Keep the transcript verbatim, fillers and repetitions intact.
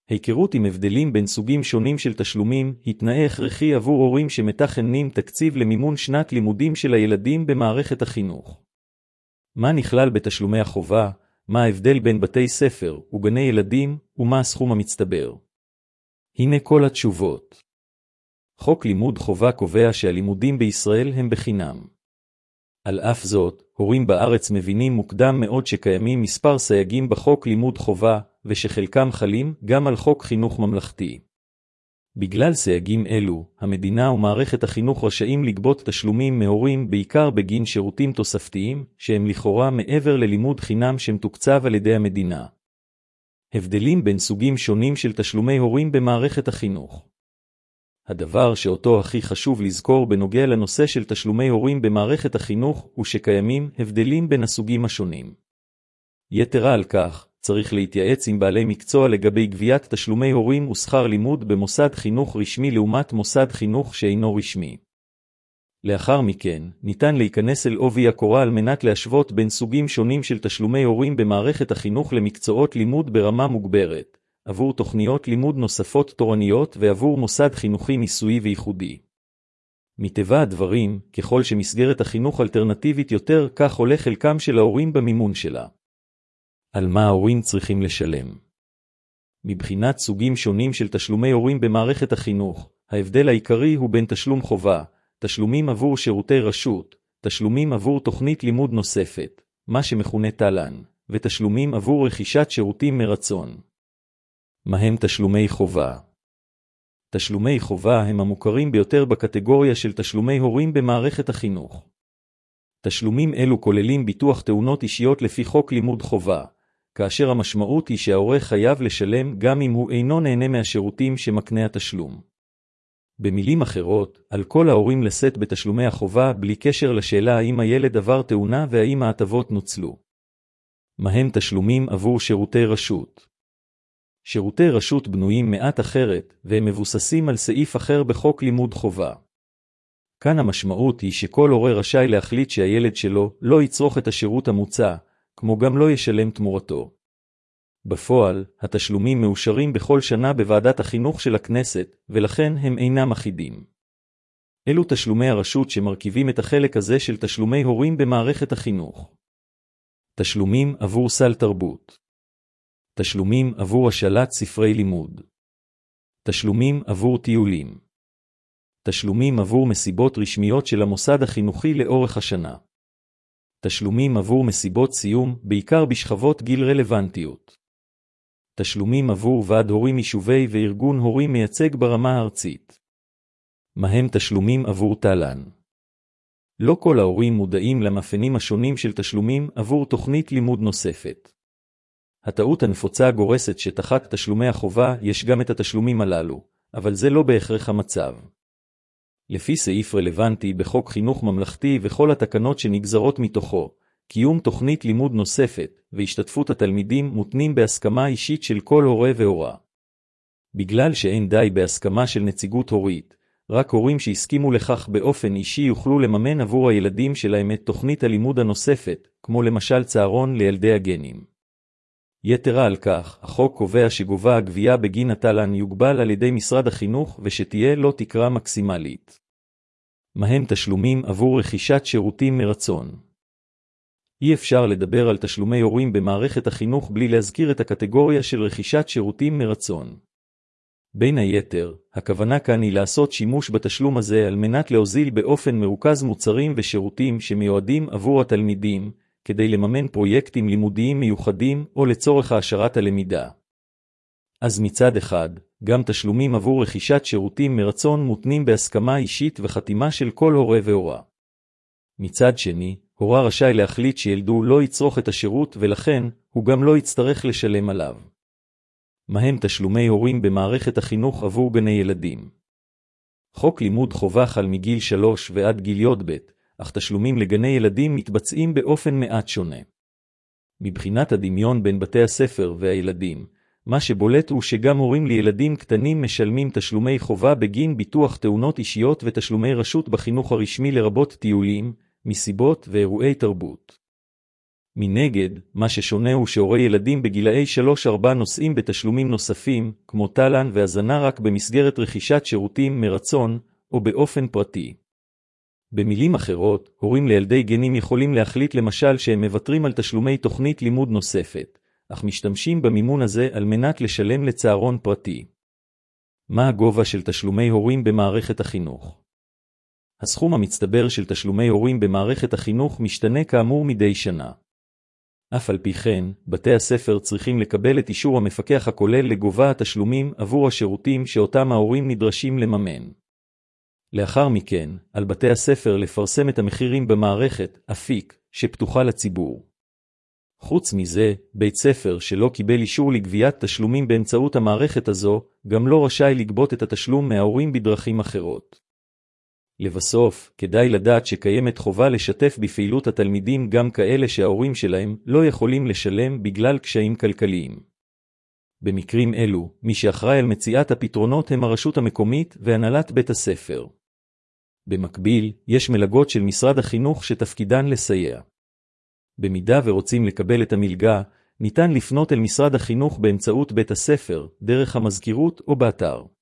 היכרות עם הבדלים בין סוגים שונים של תשלומים היא תנאי הכרחי עבור הורים שמתכננים תקציב למימון שנת לימודים של הילדים במערכת החינוך. מה נכלל בתשלומי החובה, מה ההבדל בין בתי ספר וגני ילדים, ומה הסכום המצטבר? הנה כל התשובות. חוק לימוד חובה קובע שהלימודים בישראל הם בחינם. על אף זאת, הורים בארץ מבינים מוקדם מאוד שקיימים מספר סייגים בחוק לימוד חובה, ושחלקם חלים גם על חוק חינוך ממלכתי. בגלל סייגים אלו, המדינה ומערכת החינוך רשאים לגבות תשלומים מהורים בעיקר בגין שירותים תוספתיים, שהם לכאורה מעבר ללימוד חינם שמתוקצב על ידי המדינה. הבדלים בין סוגים שונים של תשלומי הורים במערכת החינוך. הדבר שאותו הכי חשוב לזכור בנוגע לנושא של תשלומי הורים במערכת החינוך הוא שקיימים הבדלים בין הסוגים השונים. יתרה על כך, צריך להתייעץ עם בעלי מקצוע לגבי גביית תשלומי הורים ושכר לימוד במוסד חינוך רשמי לעומת מוסד חינוך שאינו רשמי. לאחר מכן, ניתן להיכנס אל עובי הקורה על מנת להשוות בין סוגים שונים של תשלומי הורים במערכת החינוך למקצועות לימוד ברמה מוגברת, עבור תוכניות לימוד נוספות תורניות ועבור מוסד חינוכי ניסויי וייחודי. מטבע הדברים, ככל שמסגרת החינוך אלטרנטיבית יותר, כך עולה חלקם של ההורים במימון שלה. על מה ההורים צריכים לשלם? מבחינת סוגים שונים של תשלומי הורים במערכת החינוך, ההבדל העיקרי הוא בין תשלום חובה, תשלומים עבור שירותי רשות, תשלומים עבור תוכנית לימוד נוספת, מה שמכונה תל"ן, ותשלומים עבור רכישת שירותים מרצון. מהם תשלומי חובה? תשלומי חובה הם המוכרים ביותר בקטגוריה של תשלומי הורים במערכת החינוך. תשלומים אלו כוללים ביטוח תאונות אישיות לפי חוק לימוד חובה, כאשר המשמעות היא שההורה חייב לשלם גם אם הוא אינו נהנה מהשירותים שמקנה התשלום. במילים אחרות, על כל ההורים לשאת בתשלומי החובה בלי קשר לשאלה האם הילד עבר תאונה והאם ההטבות נוצלו. מהם תשלומים עבור שירותי רשות? שירותי רשות בנויים מעט אחרת, והם מבוססים על סעיף אחר בחוק לימוד חובה. כאן המשמעות היא שכל הורה רשאי להחליט שהילד שלו לא יצרוך את השירות המוצע, כמו גם לא ישלם תמורתו. בפועל, התשלומים מאושרים בכל שנה בוועדת החינוך של הכנסת, ולכן הם אינם אחידים. אלו תשלומי הרשות שמרכיבים את החלק הזה של תשלומי הורים במערכת החינוך. תשלומים עבור סל תרבות. תשלומים עבור השאלת ספרי לימוד. תשלומים עבור טיולים. תשלומים עבור מסיבות רשמיות של המוסד החינוכי לאורך השנה. תשלומים עבור מסיבות סיום, בעיקר בשכבות גיל רלוונטיות. תשלומים עבור ועד הורים יישובי וארגון הורים מייצג ברמה הארצית. מהם תשלומים עבור תל"ן? לא כל ההורים מודעים למאפיינים השונים של תשלומים עבור תוכנית לימוד נוספת. הטעות הנפוצה גורסת שתחת תשלומי החובה יש גם את התשלומים הללו, אבל זה לא בהכרח המצב. לפי סעיף רלוונטי בחוק חינוך ממלכתי וכל התקנות שנגזרות מתוכו, קיום תוכנית לימוד נוספת והשתתפות התלמידים מותנים בהסכמה אישית של כל הורה והורה. בגלל שאין די בהסכמה של נציגות הורית, רק הורים שהסכימו לכך באופן אישי יוכלו לממן עבור הילדים שלהם את תוכנית הלימוד הנוספת, כמו למשל צהרון לילדי הגנים. יתרה על כך, החוק קובע שגובה הגבייה בגין התל"ן יוגבל על ידי משרד החינוך ושתהיה לא תקרה מקסימלית. מהם תשלומים עבור רכישת שירותים מרצון? אי אפשר לדבר על תשלומי הורים במערכת החינוך בלי להזכיר את הקטגוריה של רכישת שירותים מרצון. בין היתר, הכוונה כאן היא לעשות שימוש בתשלום הזה על מנת להוזיל באופן מרוכז מוצרים ושירותים שמיועדים עבור התלמידים, כדי לממן פרויקטים לימודיים מיוחדים או לצורך העשרת הלמידה. אז מצד אחד, גם תשלומים עבור רכישת שירותים מרצון מותנים בהסכמה אישית וחתימה של כל הורה והורה. מצד שני, הורה רשאי להחליט שילדו לא יצרוך את השירות ולכן הוא גם לא יצטרך לשלם עליו. מהם תשלומי הורים במערכת החינוך עבור גני ילדים? חוק לימוד חובה חל מגיל שלוש ועד גיל י"ב, אך תשלומים לגני ילדים מתבצעים באופן מעט שונה. מבחינת הדמיון בין בתי הספר והילדים, מה שבולט הוא שגם הורים לילדים קטנים משלמים תשלומי חובה בגין ביטוח תאונות אישיות ותשלומי רשות בחינוך הרשמי לרבות טיולים, מסיבות ואירועי תרבות. מנגד, מה ששונה הוא שהורי ילדים בגילאי שלוש ארבע נושאים בתשלומים נוספים, כמו תל"ן והזנה רק במסגרת רכישת שירותים מרצון, או באופן פרטי. במילים אחרות, הורים לילדי גנים יכולים להחליט למשל שהם מוותרים על תשלומי תוכנית לימוד נוספת, אך משתמשים במימון הזה על מנת לשלם לצהרון פרטי. מה הגובה של תשלומי הורים במערכת החינוך? הסכום המצטבר של תשלומי הורים במערכת החינוך משתנה כאמור מדי שנה. אף על פי כן, בתי הספר צריכים לקבל את אישור המפקח הכולל לגובה התשלומים עבור השירותים שאותם ההורים נדרשים לממן. לאחר מכן, על בתי הספר לפרסם את המחירים במערכת, אפיק, שפתוחה לציבור. חוץ מזה, בית ספר שלא קיבל אישור לגביית תשלומים באמצעות המערכת הזו, גם לא רשאי לגבות את התשלום מההורים בדרכים אחרות. לבסוף, כדאי לדעת שקיימת חובה לשתף בפעילות התלמידים גם כאלה שההורים שלהם לא יכולים לשלם בגלל קשיים כלכליים. במקרים אלו, מי שאחראי על מציאת הפתרונות הם הרשות המקומית והנהלת בית הספר. במקביל, יש מלגות של משרד החינוך שתפקידן לסייע. במידה ורוצים לקבל את המלגה, ניתן לפנות אל משרד החינוך באמצעות בית הספר, דרך המזכירות או באתר.